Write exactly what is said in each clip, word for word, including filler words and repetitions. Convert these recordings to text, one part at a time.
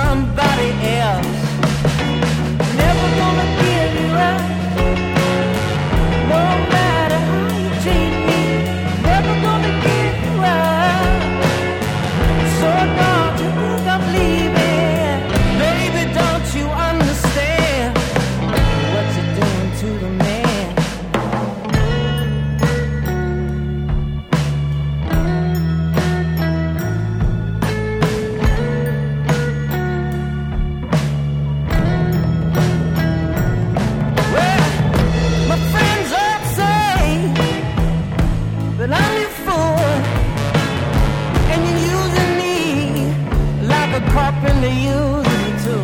somebody else. Never gonna give you up, no matter how you treat me. Never gonna give you up, so don't you think I'm leaving? Baby, don't you understand what you're doing to the man? Carpenter uses it too.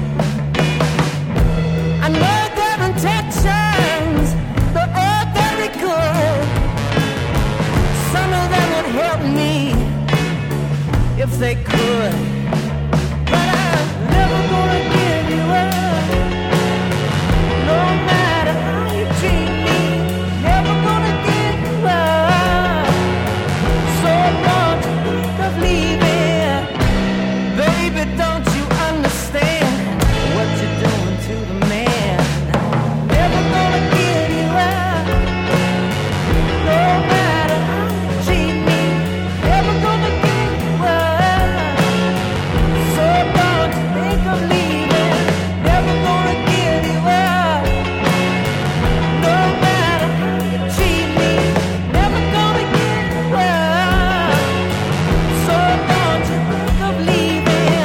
I know their intentions, they're all very good. Some of them would help me if they could, but I'm never gonna give you up, no matter how you treat me. Never gonna give you up, so don't you think of leaving? Baby, don't you understand what you're doing to the man? Never gonna give you up, no matter how you treat me. Never gonna give you up, so don't you think of leaving? Never gonna give you up, no matter how you treat me. Never gonna give you up, so don't you think of leaving?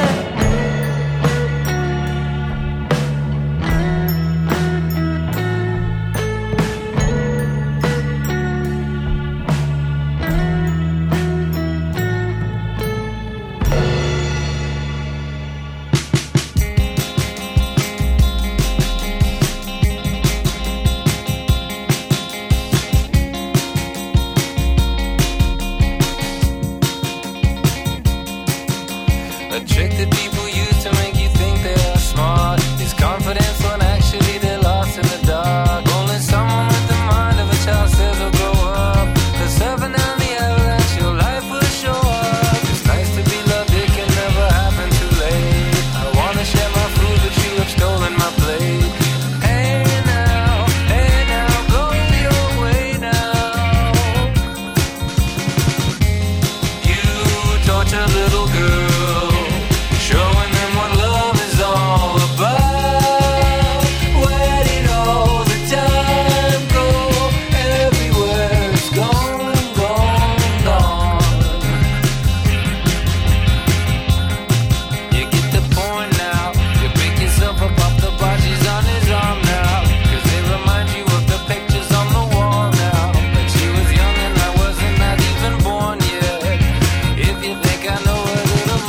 A trick that people use to make you think they are smart is confidence when actually they're lost in the dark. Only someone with the mind of a child says they'll grow up, 'cause surfing down the avalanche, your life will show up. It's nice to be loved, it can never happen too late. I wanna share my food, but you have stolen my plate. Hey now, hey now, go your way now. You torture little girl, showing them what love is all about. Where did all the time go? Everywhere it's gone, gone, gone. You get the point now. You pick yourself up off the bar, she's on his arm now, 'cause they remind you of the pictures on the wall now. But she was young and I wasn't not even born yet. If you think I know a little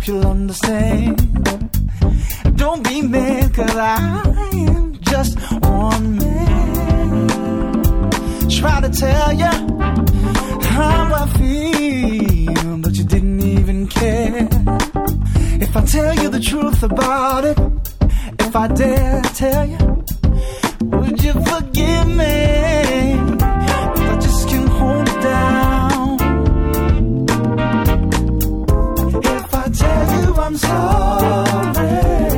hope you'll understand. Don't be mad, cause I am just one man. Try to tell you how I feel, but you didn't even care. If I tell you the truth about it, if I dare tell you, would you forgive me? If I just can hold it down. If I tell you I'm sorry,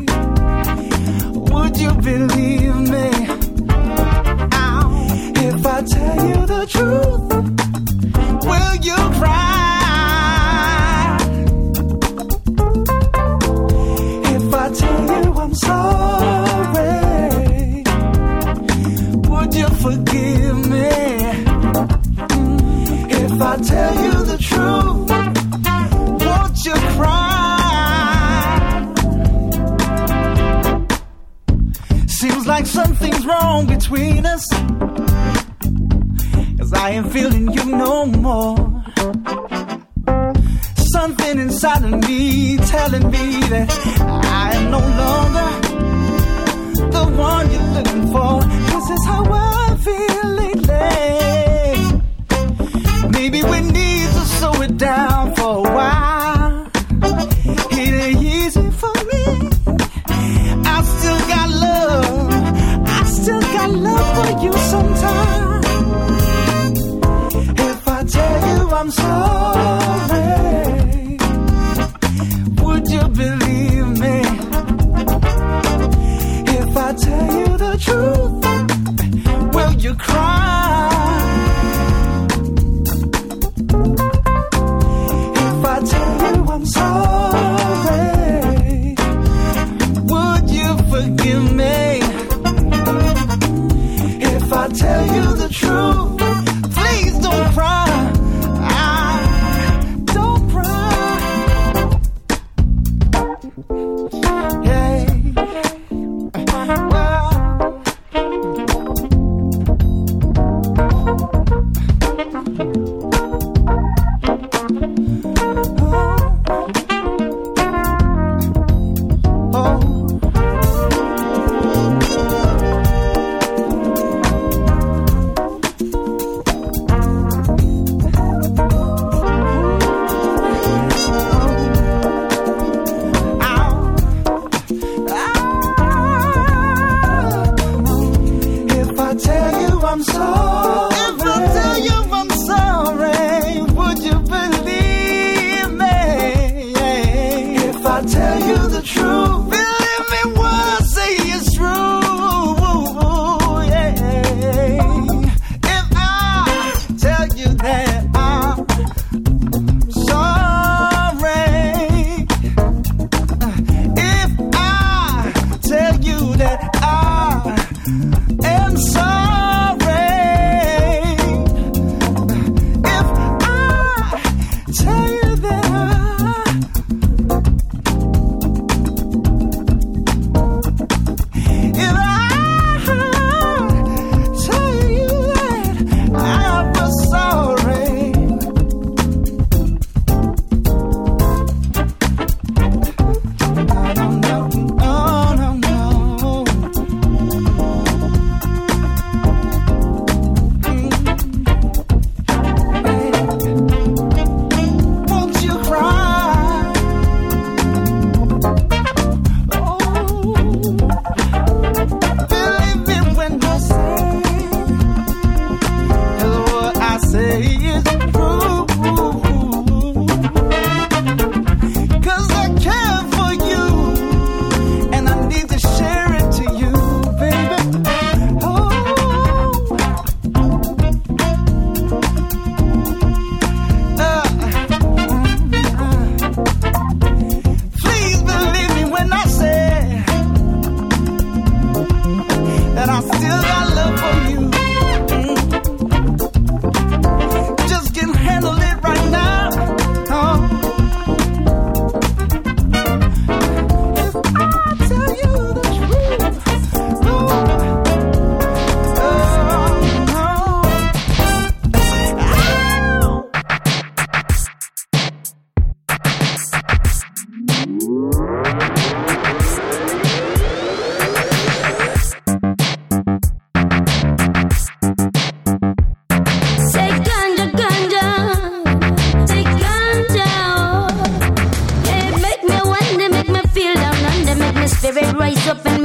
would you believe me? Ow. If I tell you the truth, will you cry? If I tell you I'm sorry, would you forgive me? If I tell you the truth, won't you cry? Seems like something's wrong between us, 'cause I ain't feeling you no more. Something inside of me telling me that I am no longer the one you're looking for. This is how I feel lately. Maybe we need to slow it down for a while. It ain't easy for me. I still got love, I still got love for you sometimes. If I tell you I'm sorry, would you believe me? If I tell you the truth, will you cry? If I tell you I'm sorry, would you forgive me? If I tell you the truth, please don't cry. Don't cry. Yeah. Well, I'm sorry. If I tell you I'm sorry, would you believe me? If I tell you the truth, believe me when I say it's true. Yeah. If I tell you that I'm sorry, if I tell you that I am sorry, still got love for you. Just can't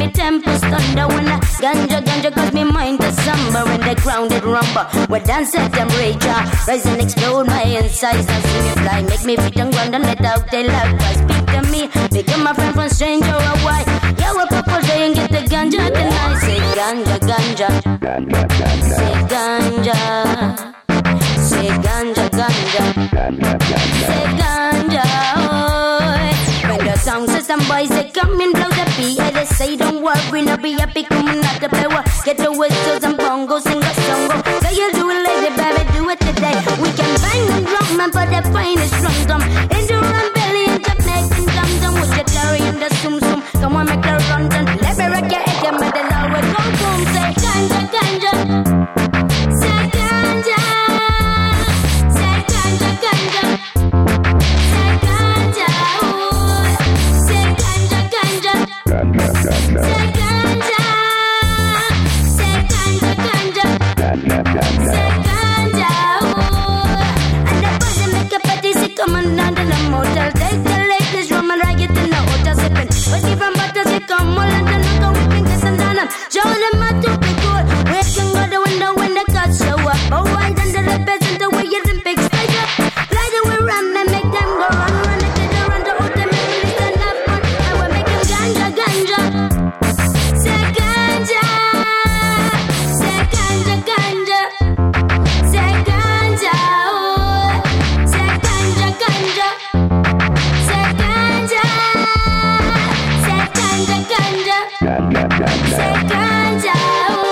me tempest thunder. When I ganja, ganja cause me mind to slumber. When the grounded rumble, well dance at them rage. Rise and explode my insides. Now see me fly, make me fit and ground and let out the loud cry. Speak to me, become my friend from stranger or why. Yeah, we're purple day and get the ganja tonight. Say ganja, ganja. Say ganja. Say ganja, ganja. Say ganja, oh. When the song says some boys they come and blow the beat, yeah, they say don't worry, no be happy, come not to play. Get the whistles and bongos, sing a song. So you do it lady, baby, do it today. We can bang and drum and put the finest drum drum into run belly and just making dum dum with your Larry and the sum sum. Come on, make the run done. Let me rock your head, yeah, man, then I will go boom. Say ganja, ganja. Say ganja. Say ganja, ganja. Say ganja, oh. Say ganja, ganja. Say ganja. Say ganja, ganja. Say ganja, oh. And the person make a party, say come on down to the motel. Take the ladies, rum and rag it in the hotel sipping. But even butters, they come all and then I go we can get some down them. Show them how to be cool. We can go the window when the cats show up. Oh, wide under the bed and the way you're in big stage up. Fly the way around and make them go run, run. They get around the hood, they make me listen up fun. I will make them ganja, ganja. Say ganja. Say ganja, ganja. Say ganja, oh. Say ganja, ganja. Say ganja. Say ganja, ganja. Say ganja, oh.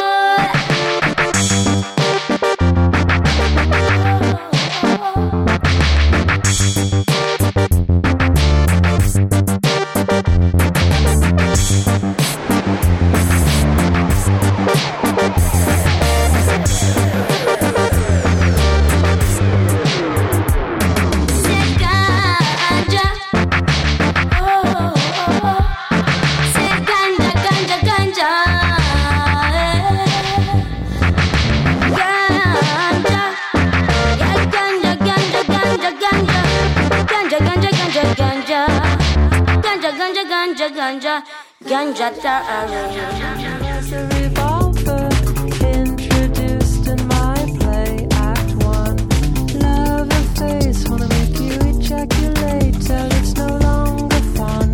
Say ganja, oh. Say ganja, ganja, ganja, ganja, yeah, ganja, ganja, ganja, ganja, ganja, ganja, ganja, ganja, ganja, ganja, ganja, ganja, ganja, ganja. As a revolver introduced in my play, Act One. Love your face, wanna make you ejaculate till it's no longer fun.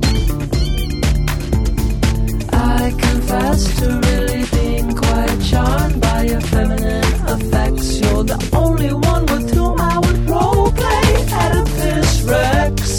I confess to really being quite charmed by your feminine effects. You're the only one with whom I would roleplay Oedipus Rex.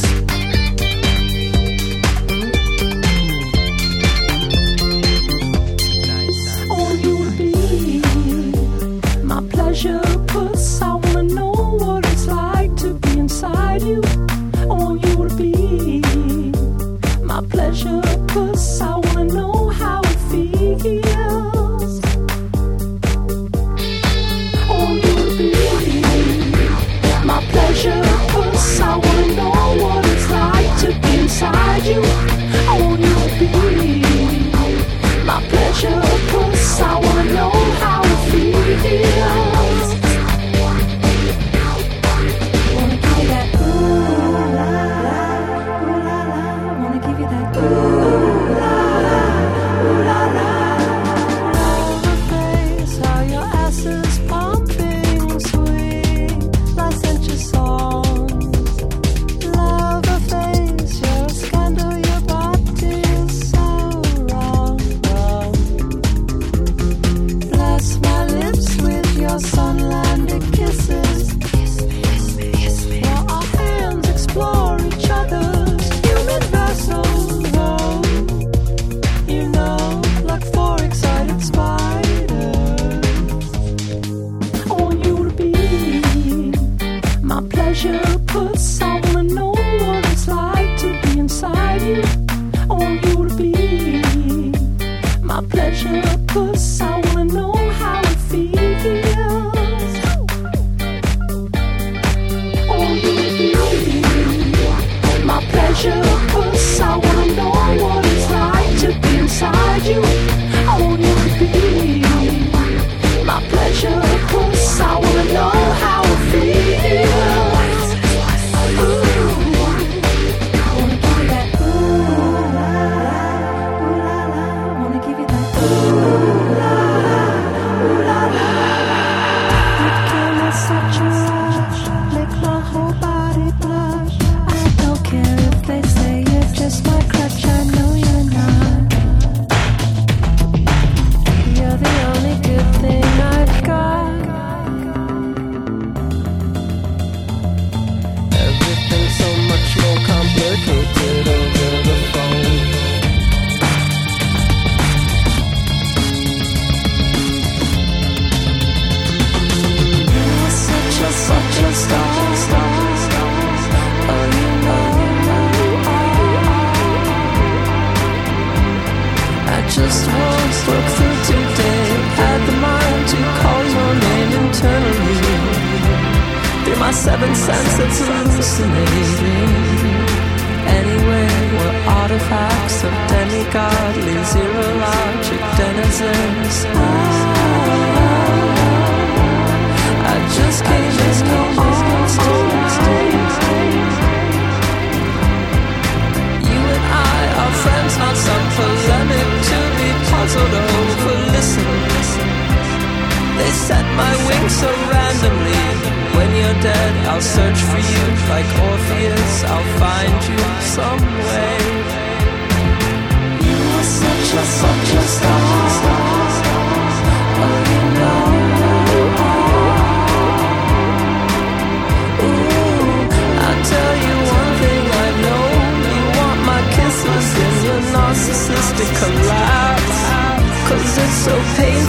whole body blush. I don't care if they say you're just my crutch. I know you're not. You're the only good thing I've got. Everything's so much more complicated over the phone. You were such a, such a star. Oh, you know, I just once broke through today. Had the mind to call your name internally. Through my seven senses hallucinating. Anyway, we're artifacts of demigodly zero logic denizens. I, I just came in your arms tonight. You and I are friends, not some polemic to be puzzled over. Listen, listen. They set my wings so randomly. When you're dead, I'll search for you like Orpheus. I'll find you some way. You were such a, such a star. Oh, you know. Ooh, I'll tell you one thing I know. You want my kisses in your narcissistic collapse. Cause it's so painful